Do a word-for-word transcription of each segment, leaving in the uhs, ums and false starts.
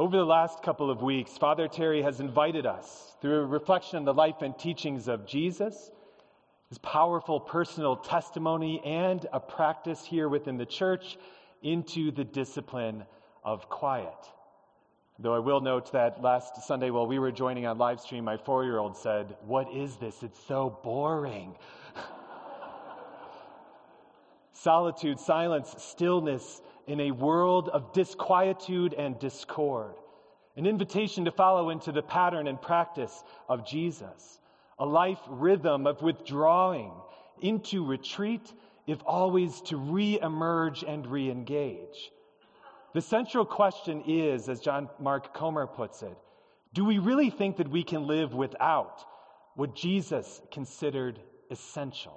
Over the last couple of weeks, Father Terry has invited us, through a reflection on the life and teachings of Jesus, his powerful personal testimony, and a practice here within the church, into the discipline of quiet. Though I will note that last Sunday while we were joining on live stream, my four-year-old said, "What is this? It's so boring." Solitude, silence, stillness in a world of disquietude and discord. An invitation to follow into the pattern and practice of Jesus. A life rhythm of withdrawing into retreat, if always to re-emerge and re-engage. The central question is, as John Mark Comer puts it, do we really think that we can live without what Jesus considered essential?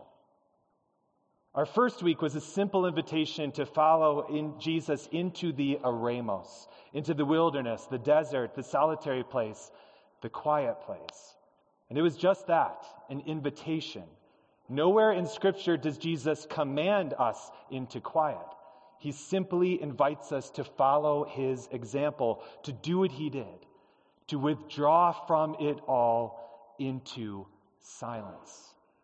Our first week was a simple invitation to follow in Jesus into the eremos, into the wilderness, the desert, the solitary place, the quiet place. And it was just that, an invitation. Nowhere in Scripture does Jesus command us into quiet. He simply invites us to follow his example, to do what he did, to withdraw from it all into silence.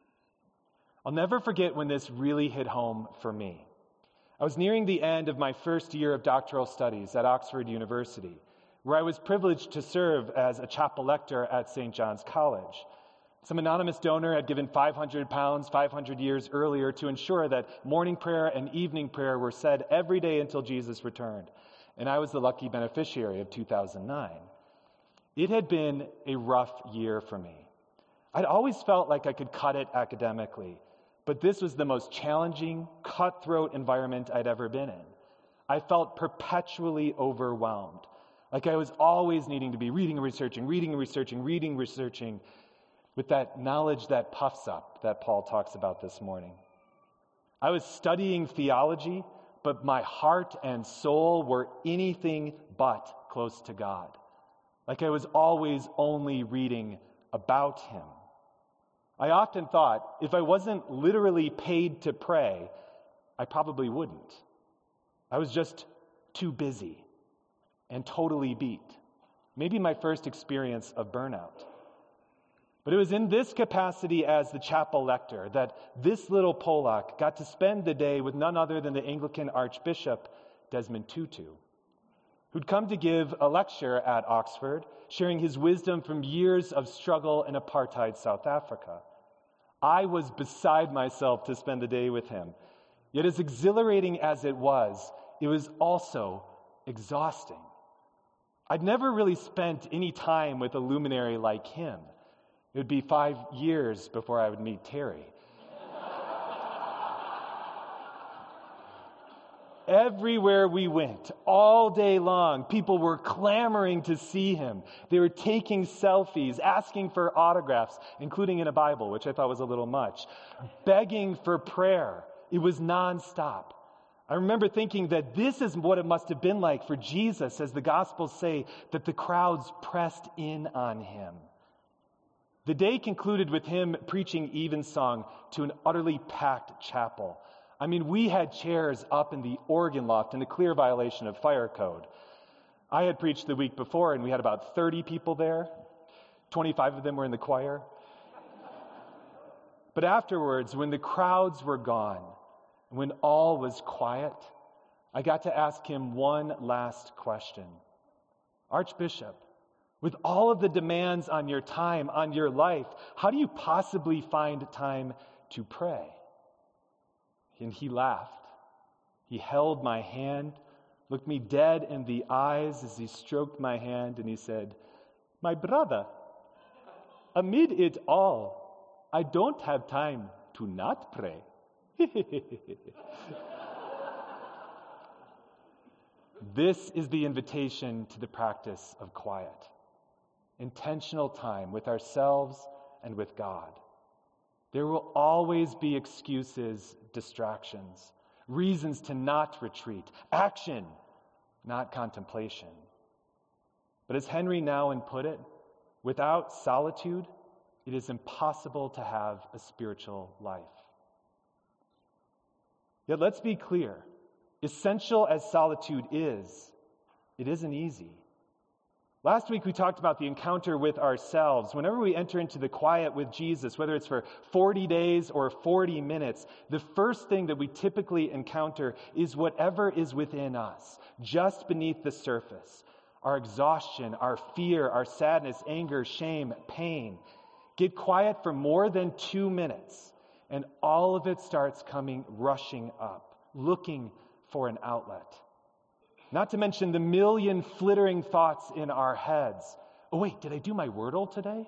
I'll never forget when this really hit home for me. I was nearing the end of my first year of doctoral studies at Oxford University, where I was privileged to serve as a chapel lector at Saint John's College. Some anonymous donor had given five hundred pounds five hundred years earlier to ensure that morning prayer and evening prayer were said every day until Jesus returned. And I was the lucky beneficiary of two thousand nine. It had been a rough year for me. I'd always felt like I could cut it academically, but this was the most challenging, cutthroat environment I'd ever been in. I felt perpetually overwhelmed, like I was always needing to be reading and researching, reading and researching, reading and researching, with that knowledge that puffs up that Paul talks about this morning. I was studying theology, but my heart and soul were anything but close to God. Like I was always only reading about him. I often thought if I wasn't literally paid to pray, I probably wouldn't. I was just too busy and totally beat. Maybe my first experience of burnout. But it was in this capacity as the chapel lector that this little Polak got to spend the day with none other than the Anglican Archbishop Desmond Tutu, who'd come to give a lecture at Oxford, sharing his wisdom from years of struggle in apartheid South Africa. I was beside myself to spend the day with him. Yet as exhilarating as it was, it was also exhausting. I'd never really spent any time with a luminary like him. It would be five years before I would meet Terry. Everywhere we went, all day long, people were clamoring to see him. They were taking selfies, asking for autographs, including in a Bible, which I thought was a little much, begging for prayer. It was nonstop. I remember thinking that this is what it must have been like for Jesus, as the Gospels say, that the crowds pressed in on him. The day concluded with him preaching evensong to an utterly packed chapel. I mean, we had chairs up in the organ loft in a clear violation of fire code. I had preached the week before, and we had about thirty people there. twenty-five of them were in the choir. But afterwards, when the crowds were gone, when all was quiet, I got to ask him one last question. Archbishop, with all of the demands on your time, on your life, how do you possibly find time to pray? And he laughed. He held my hand, looked me dead in the eyes as he stroked my hand, and he said, "My brother, amid it all, I don't have time to not pray." This is the invitation to the practice of quiet. Intentional time with ourselves and with God. There will always be excuses, distractions, reasons to not retreat, action, not contemplation. But as Henry Nouwen put it, without solitude, it is impossible to have a spiritual life. Yet let's be clear, essential as solitude is, it isn't easy. Last week we talked about the encounter with ourselves. Whenever we enter into the quiet with Jesus, whether it's for forty days or forty minutes, the first thing that we typically encounter is whatever is within us, just beneath the surface. Our exhaustion, our fear, our sadness, anger, shame, pain. Get quiet for more than two minutes, and all of it starts coming rushing up, looking for an outlet. Not to mention the million flittering thoughts in our heads. Oh wait, did I do my Wordle today?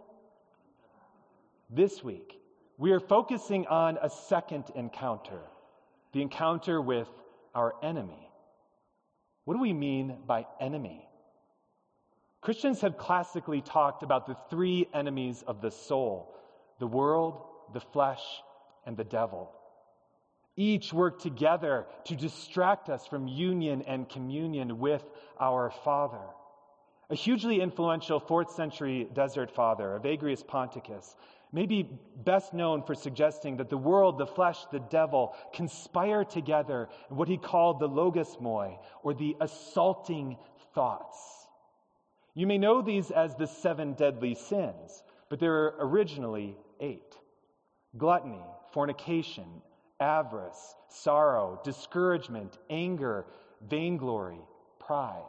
This week, we are focusing on a second encounter, the encounter with our enemy. What do we mean by enemy? Christians have classically talked about the three enemies of the soul: the world, the flesh, and the devil. Each work together to distract us from union and communion with our Father. A hugely influential fourth century desert father, Evagrius Ponticus, may be best known for suggesting that the world, the flesh, the devil conspire together in what he called the logismoi, or the assaulting thoughts. You may know these as the seven deadly sins, but there were originally eight: gluttony, fornication, avarice, sorrow, discouragement, anger, vainglory, pride.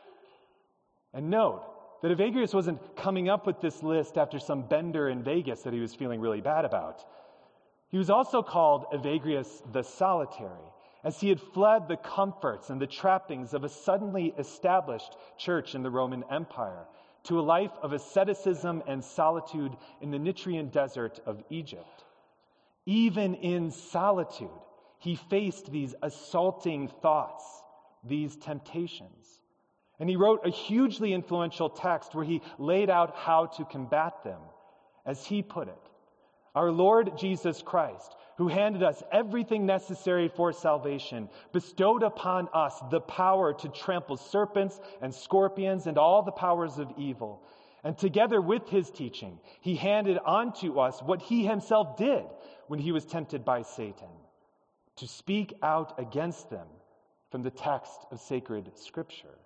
And note that Evagrius wasn't coming up with this list after some bender in Vegas that he was feeling really bad about. He was also called Evagrius the Solitary, as he had fled the comforts and the trappings of a suddenly established church in the Roman Empire to a life of asceticism and solitude in the Nitrian desert of Egypt. Even in solitude, he faced these assaulting thoughts, these temptations. And he wrote a hugely influential text where he laid out how to combat them. As he put it, our Lord Jesus Christ, who handed us everything necessary for salvation, bestowed upon us the power to trample serpents and scorpions and all the powers of evil. And together with his teaching, he handed on to us what he himself did when he was tempted by Satan, to speak out against them from the text of sacred Scripture.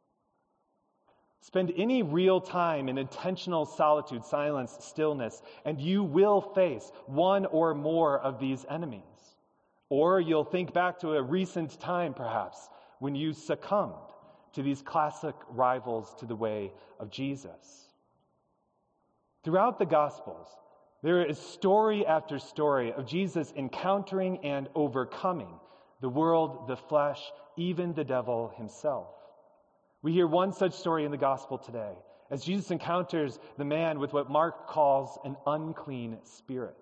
Spend any real time in intentional solitude, silence, stillness, and you will face one or more of these enemies. Or you'll think back to a recent time, perhaps, when you succumbed to these classic rivals to the way of Jesus. Throughout the Gospels, there is story after story of Jesus encountering and overcoming the world, the flesh, even the devil himself. We hear one such story in the Gospel today, as Jesus encounters the man with what Mark calls an unclean spirit.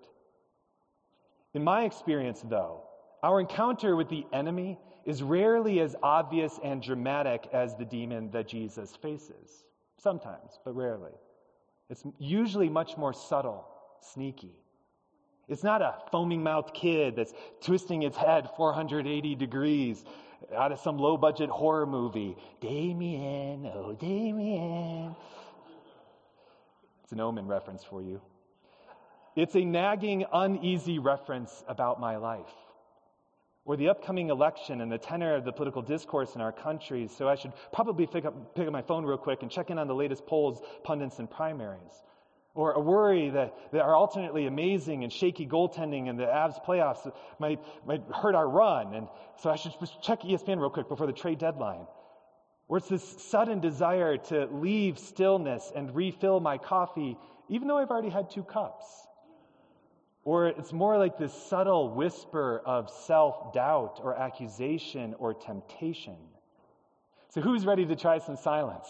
In my experience, though, our encounter with the enemy is rarely as obvious and dramatic as the demon that Jesus faces. Sometimes, but rarely. It's usually much more subtle, sneaky. It's not a foaming-mouthed kid that's twisting its head four hundred eighty degrees out of some low-budget horror movie. Damien, oh Damien. It's an Omen reference for you. It's a nagging, uneasy reference about my life, or the upcoming election and the tenor of the political discourse in our country, so I should probably pick up, pick up my phone real quick and check in on the latest polls, pundits, and primaries. Or a worry that, that our alternately amazing and shaky goaltending in the Avs playoffs might, might hurt our run, and so I should just check E S P N real quick before the trade deadline. Or it's this sudden desire to leave stillness and refill my coffee, even though I've already had two cups. Or it's more like this subtle whisper of self-doubt or accusation or temptation. So who's ready to try some silence?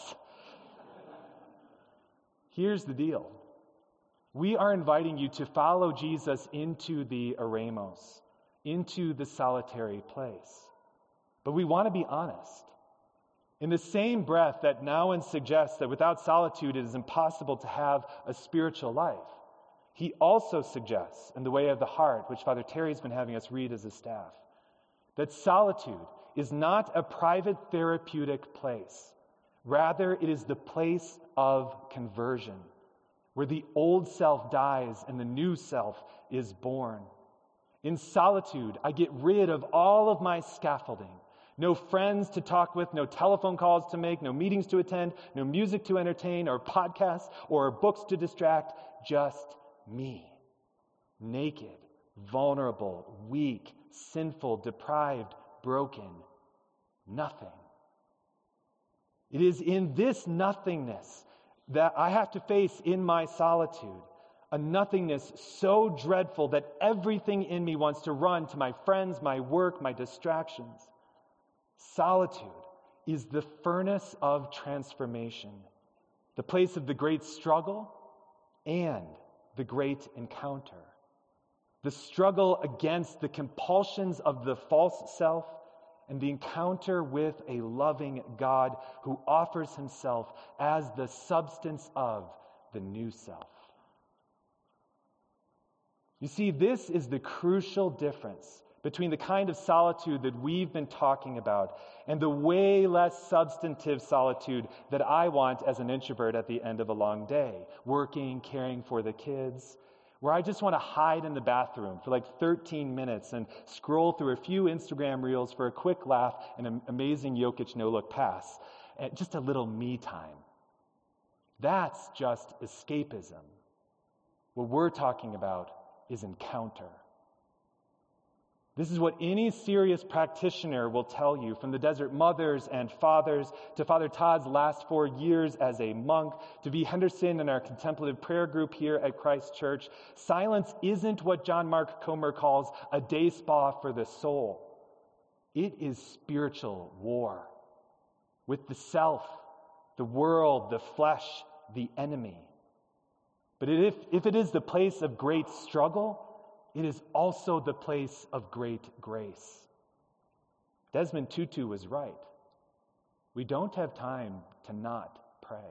Here's the deal. We are inviting you to follow Jesus into the eremos, into the solitary place. But we want to be honest. In the same breath that Nouwen suggests that without solitude it is impossible to have a spiritual life, he also suggests, in the way of the heart, which Father Terry's been having us read as a staff, that solitude is not a private therapeutic place. Rather, it is the place of conversion, where the old self dies and the new self is born. In solitude, I get rid of all of my scaffolding, No friends to talk with, no telephone calls to make, no meetings to attend, no music to entertain, or podcasts, or books to distract. Just me. Naked, vulnerable, weak, sinful, deprived, broken. Nothing. It is in this nothingness that I have to face in my solitude. A nothingness so dreadful that everything in me wants to run to my friends, my work, my distractions. Solitude is the furnace of transformation, the place of the great struggle and the great encounter. The struggle against the compulsions of the false self and the encounter with a loving God who offers himself as the substance of the new self. You see, this is the crucial difference between the kind of solitude that we've been talking about and the way less substantive solitude that I want as an introvert at the end of a long day, working, caring for the kids, where I just want to hide in the bathroom for like thirteen minutes and scroll through a few Instagram reels for a quick laugh and an amazing Jokic no-look pass. And just a little me time. That's just escapism. What we're talking about is encounter. This is what any serious practitioner will tell you, from the Desert Mothers and Fathers to Father Todd's last four years as a monk, to V. Henderson in our contemplative prayer group here at Christ Church. Silence isn't what John Mark Comer calls a day spa for the soul. It is spiritual war with the self, the world, the flesh, the enemy. But if, if it is the place of great struggle, it is also the place of great grace. Desmond Tutu was right. We don't have time to not pray.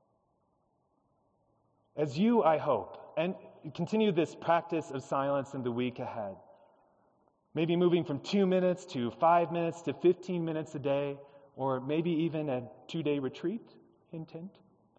As you, I hope, and continue this practice of silence in the week ahead, maybe moving from two minutes to five minutes to fifteen minutes a day, or maybe even a two-day retreat, hint, hint.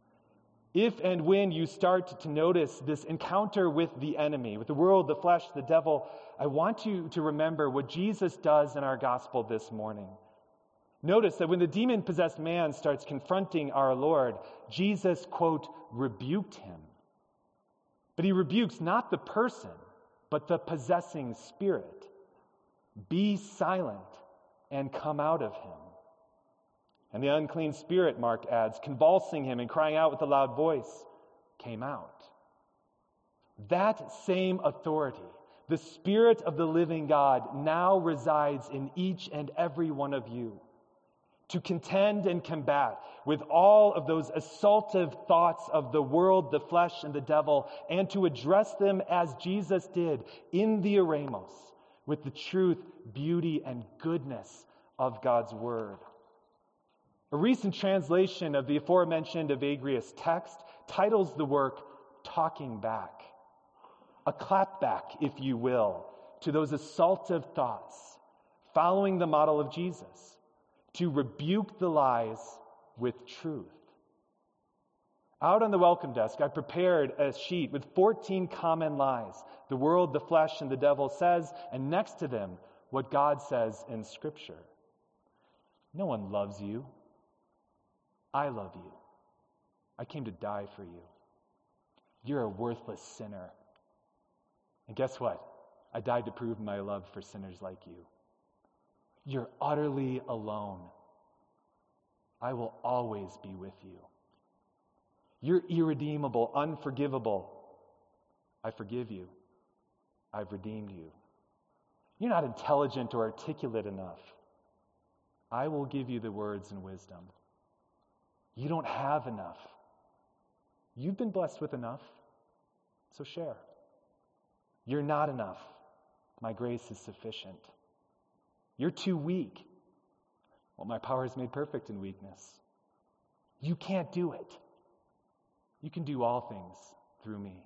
If and when you start to notice this encounter with the enemy, with the world, the flesh, the devil, I want you to remember what Jesus does in our gospel this morning. Notice that when the demon-possessed man starts confronting our Lord, Jesus, quote, rebuked him. But he rebukes not the person, but the possessing spirit. Be silent and come out of him. And the unclean spirit, Mark adds, convulsing him and crying out with a loud voice, came out. That same authority, the Spirit of the living God, now resides in each and every one of you to contend and combat with all of those assaultive thoughts of the world, the flesh, and the devil, and to address them as Jesus did in the eremos, with the truth, beauty, and goodness of God's Word. A recent translation of the aforementioned Evagrius text titles the work Talking Back. A clapback, if you will, to those assaultive thoughts, following the model of Jesus, to rebuke the lies with truth. Out on the welcome desk, I prepared a sheet with fourteen common lies the world, the flesh, and the devil says, and next to them, what God says in Scripture. No one loves you. I love you. I came to die for you. You're a worthless sinner. And guess what? I died to prove my love for sinners like you. You're utterly alone. I will always be with you. You're irredeemable, unforgivable. I forgive you. I've redeemed you. You're not intelligent or articulate enough. I will give you the words and wisdom. You don't have enough. You've been blessed with enough, so share. You're not enough. My grace is sufficient. You're too weak. Well, my power is made perfect in weakness. You can't do it. You can do all things through me.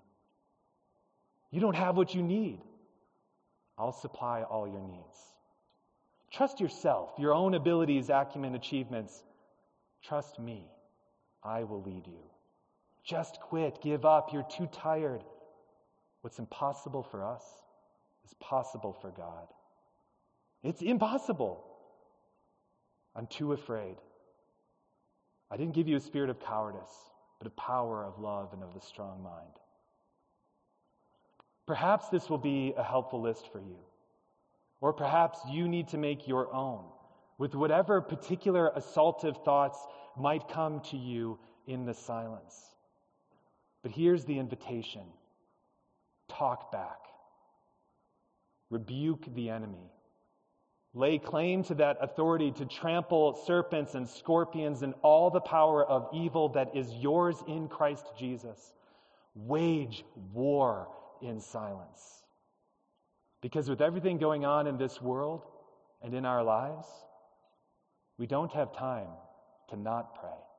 You don't have what you need. I'll supply all your needs. Trust yourself, your own abilities, acumen, achievements. Trust me. I will lead you. Just quit. Give up. You're too tired. What's impossible for us is possible for God. It's impossible. I'm too afraid. I didn't give you a spirit of cowardice, but a power of love and of the strong mind. Perhaps this will be a helpful list for you. Or perhaps you need to make your own with whatever particular assaultive thoughts might come to you in the silence. But here's the invitation. Talk back. Rebuke the enemy. Lay claim to that authority to trample serpents and scorpions and all the power of evil that is yours in Christ Jesus. Wage war in silence. Because with everything going on in this world and in our lives, we don't have time to not pray.